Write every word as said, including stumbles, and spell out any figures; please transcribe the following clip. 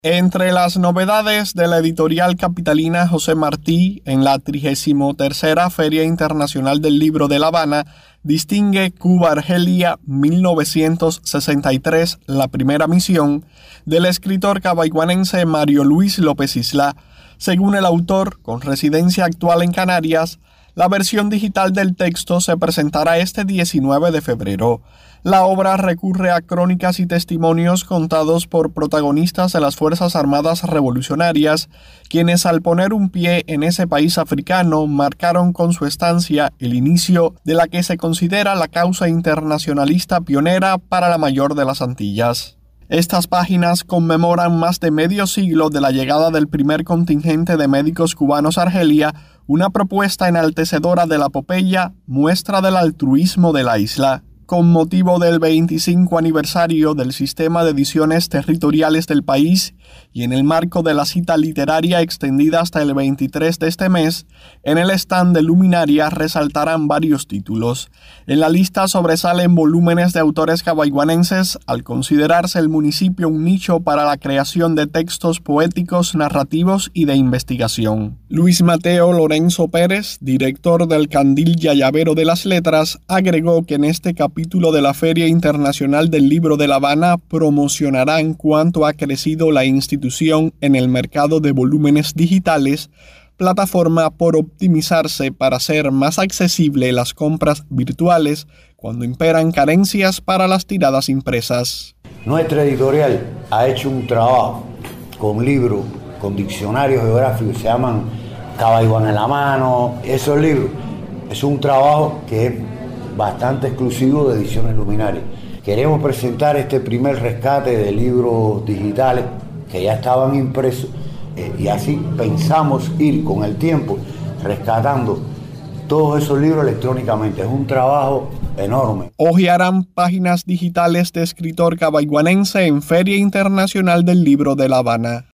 Entre las novedades de la editorial capitalina José Martí en la trigésimo tercera Feria Internacional del Libro de La Habana, distingue Cuba-Argelia mil novecientos sesenta y tres, la primera misión, del escritor cabaiguanense Mario Luis López Isla. Según el autor, con residencia actual en Canarias, la versión digital del texto se presentará este diecinueve de febrero. La obra recurre a crónicas y testimonios contados por protagonistas de las Fuerzas Armadas Revolucionarias, quienes al poner un pie en ese país africano marcaron con su estancia el inicio de la que se considera la causa internacionalista pionera para la mayor de las Antillas. Estas páginas conmemoran más de medio siglo de la llegada del primer contingente de médicos cubanos a Argelia, una propuesta enaltecedora de la epopeya, muestra del altruismo de la isla. Con motivo del veinticinco aniversario del sistema de ediciones territoriales del país y en el marco de la cita literaria extendida hasta el veintitrés de este mes, en el stand de Luminaria resaltarán varios títulos. En la lista sobresalen volúmenes de autores cabaiguanenses, al considerarse el municipio un nicho para la creación de textos poéticos, narrativos y de investigación. Luis Mateo Lorenzo Pérez, director del Candil Yayavero de las Letras, agregó que en este capítulo título de la Feria Internacional del Libro de La Habana promocionarán cuánto ha crecido la institución en el mercado de volúmenes digitales, plataforma por optimizarse para hacer más accesible las compras virtuales cuando imperan carencias para las tiradas impresas. Nuestra editorial ha hecho un trabajo con libros, con diccionarios geográficos, se llaman Cabaiguán en la mano, esos libros. Es un trabajo que es bastante exclusivo de Ediciones Luminaria. Queremos presentar este primer rescate de libros digitales que ya estaban impresos eh, y así pensamos ir con el tiempo rescatando todos esos libros electrónicamente. Es un trabajo enorme. Hojearán páginas digitales de escritor cabaiguanense en Feria Internacional del Libro de La Habana.